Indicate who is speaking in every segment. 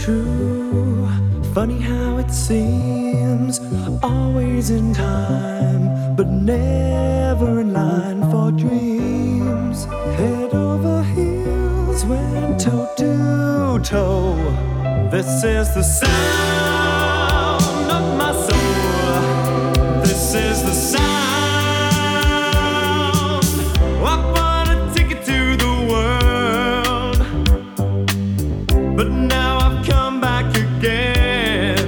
Speaker 1: true. Funny how it seems, always in time, but never in line for dreams. Head over heels, went toe to toe. This is the sound of my soul. This is the sound. I bought a ticket to the world, but now I've come back again.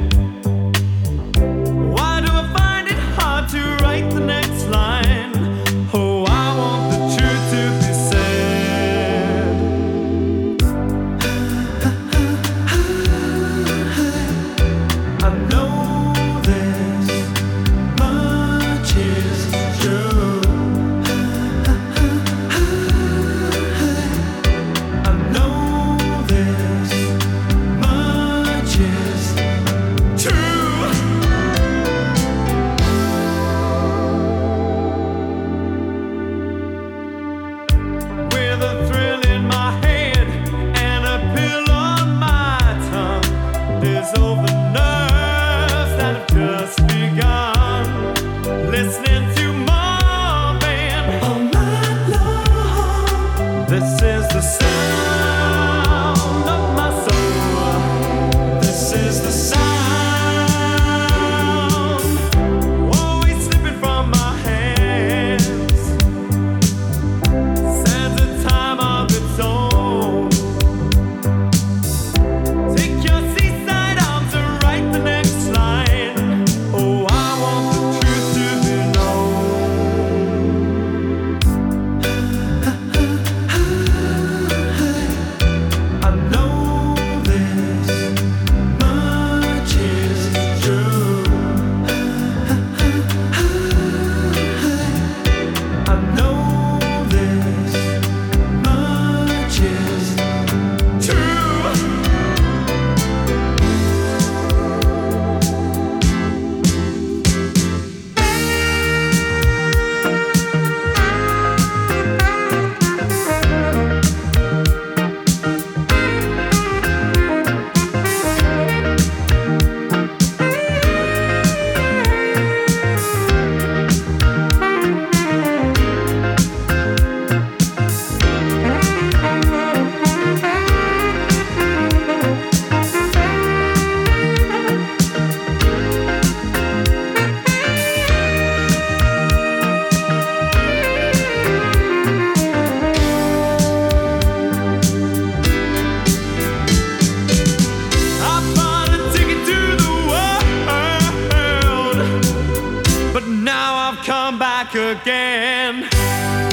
Speaker 1: Why do I find it hard to write the next line? Oh, I want the truth to be said. I know this much is true. I know this much is true. With a thrill in my head and a pill on my tongue, dissolve the nerves that have just begun. Listening to Marvin all night long. This is the sound of my soul. This is the sound, always slipping from my hands. Stands a time of its own. Take your seaside arms and write the next line. Oh, I want the truth to be known. I know this much is true. I know this much is true. I bought a ticket to the world, but now I've come back again.